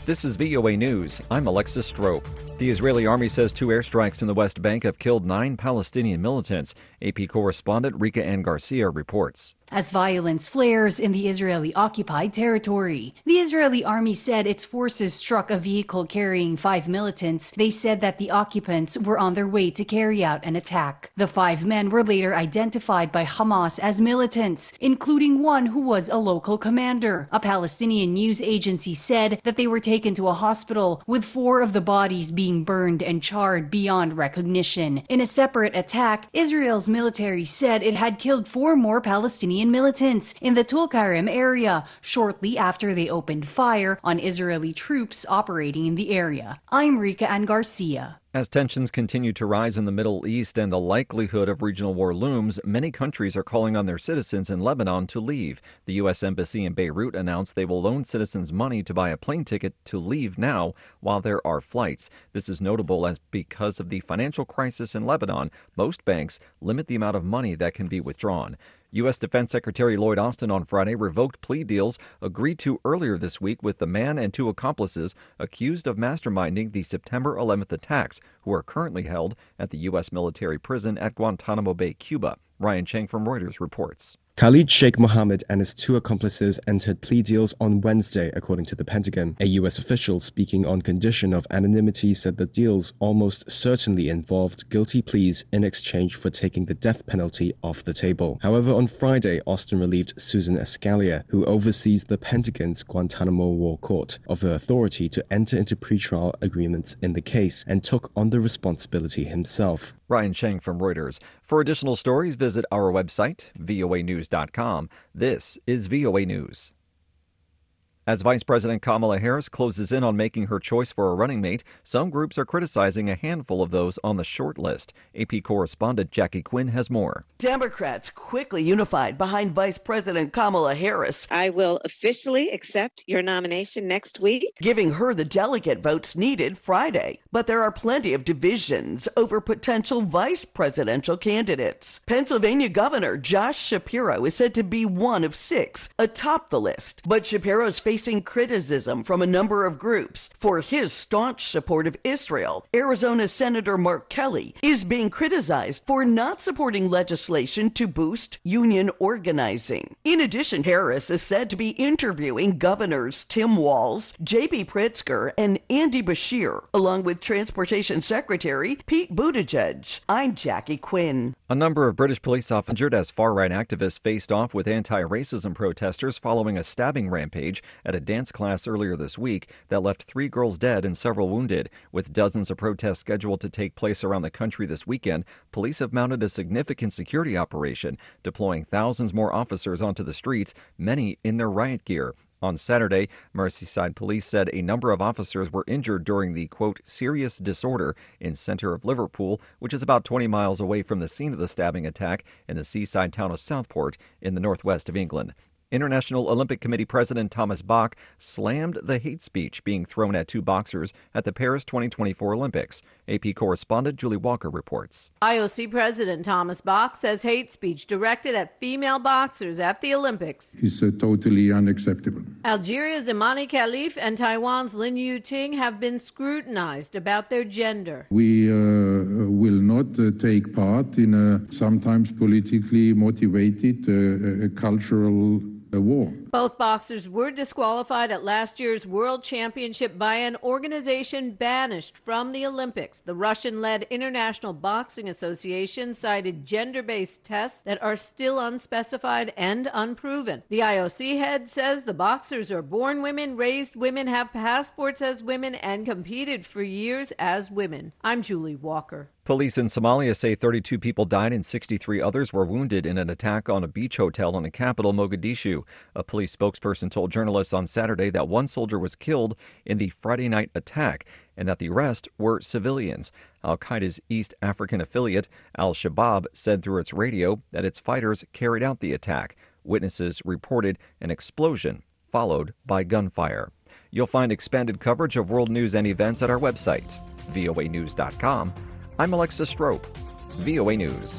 This is VOA News. I'm Alexis Strope. The Israeli army says 2 airstrikes in the West Bank have killed 9 Palestinian militants. AP correspondent Rika Ann Garcia reports. As violence flares in the Israeli-occupied territory, the Israeli army said its forces struck a vehicle carrying 5 militants. They said that the occupants were on their way to carry out an attack. The 5 men were later identified by Hamas as militants, including one who was a local commander. A Palestinian news agency said that they were taken to a hospital, with 4 of the bodies being burned and charred beyond recognition. In a separate attack, Israel's military said it had killed 4 more Palestinian militants in the Tulkarem area shortly after they opened fire on Israeli troops operating in the area. I'm Rika Ann Garcia. As tensions continue to rise in the Middle East and the likelihood of regional war looms, many countries are calling on their citizens in Lebanon to leave. The U.S. Embassy in Beirut announced they will loan citizens money to buy a plane ticket to leave now while there are flights. This is notable as because of the financial crisis in Lebanon, most banks limit the amount of money that can be withdrawn. U.S. Defense Secretary Lloyd Austin on Friday revoked plea deals agreed to earlier this week with the man and 2 accomplices accused of masterminding the September 11th attacks, who are currently held at the U.S. military prison at Guantanamo Bay, Cuba. Ryan Cheng from Reuters reports. Khalid Sheikh Mohammed and his 2 accomplices entered plea deals on Wednesday, according to the Pentagon. A U.S. official speaking on condition of anonymity said the deals almost certainly involved guilty pleas in exchange for taking the death penalty off the table. However, on Friday, Austin relieved Susan Escalia, who oversees the Pentagon's Guantanamo War Court, of her authority to enter into pretrial agreements in the case and took on the responsibility himself. Ryan Cheng from Reuters. For additional stories, visit our website, voanews.com. This is VOA News. As Vice President Kamala Harris closes in on making her choice for a running mate, some groups are criticizing a handful of those on the short list. AP correspondent Jackie Quinn has more. Democrats quickly unified behind Vice President Kamala Harris. I will officially accept your nomination next week, giving her the delegate votes needed Friday. But there are plenty of divisions over potential vice presidential candidates. Pennsylvania Governor Josh Shapiro is said to be one of 6 atop the list. But Shapiro's facing criticism from a number of groups for his staunch support of Israel. Arizona Senator Mark Kelly is being criticized for not supporting legislation to boost union organizing. In addition, Harris is said to be interviewing Governors Tim Walz, J.B. Pritzker, and Andy Beshear, along with Transportation Secretary Pete Buttigieg. I'm Jackie Quinn. A number of British police officers injured as far-right activists faced off with anti-racism protesters following a stabbing rampage at a dance class earlier this week that left 3 girls dead and several wounded. With dozens of protests scheduled to take place around the country this weekend, police have mounted a significant security operation, deploying thousands more officers onto the streets, many in their riot gear. On Saturday, Merseyside police said a number of officers were injured during the, quote, serious disorder in center of Liverpool, which is about 20 miles away from the scene of the stabbing attack in the seaside town of Southport in the northwest of England. International Olympic Committee President Thomas Bach slammed the hate speech being thrown at 2 boxers at the Paris 2024 Olympics. AP correspondent Julie Walker reports. IOC President Thomas Bach says hate speech directed at female boxers at the Olympics is totally unacceptable. Algeria's Imani Khalif and Taiwan's Lin Yuting have been scrutinized about their gender. We will not take part in a sometimes politically motivated cultural war. Both boxers were disqualified at last year's World Championship by an organization banished from the Olympics. The Russian-led International Boxing Association cited gender-based tests that are still unspecified and unproven. The IOC head says the boxers are born women, raised women, have passports as women, and competed for years as women. I'm Julie Walker. Police in Somalia say 32 people died and 63 others were wounded in an attack on a beach hotel in the capital, Mogadishu. A police spokesperson told journalists on Saturday that 1 soldier was killed in the Friday night attack and that the rest were civilians. Al-Qaeda's East African affiliate, Al-Shabaab, said through its radio that its fighters carried out the attack. Witnesses reported an explosion followed by gunfire. You'll find expanded coverage of world news and events at our website, voanews.com. I'm Alexis Strope, VOA News.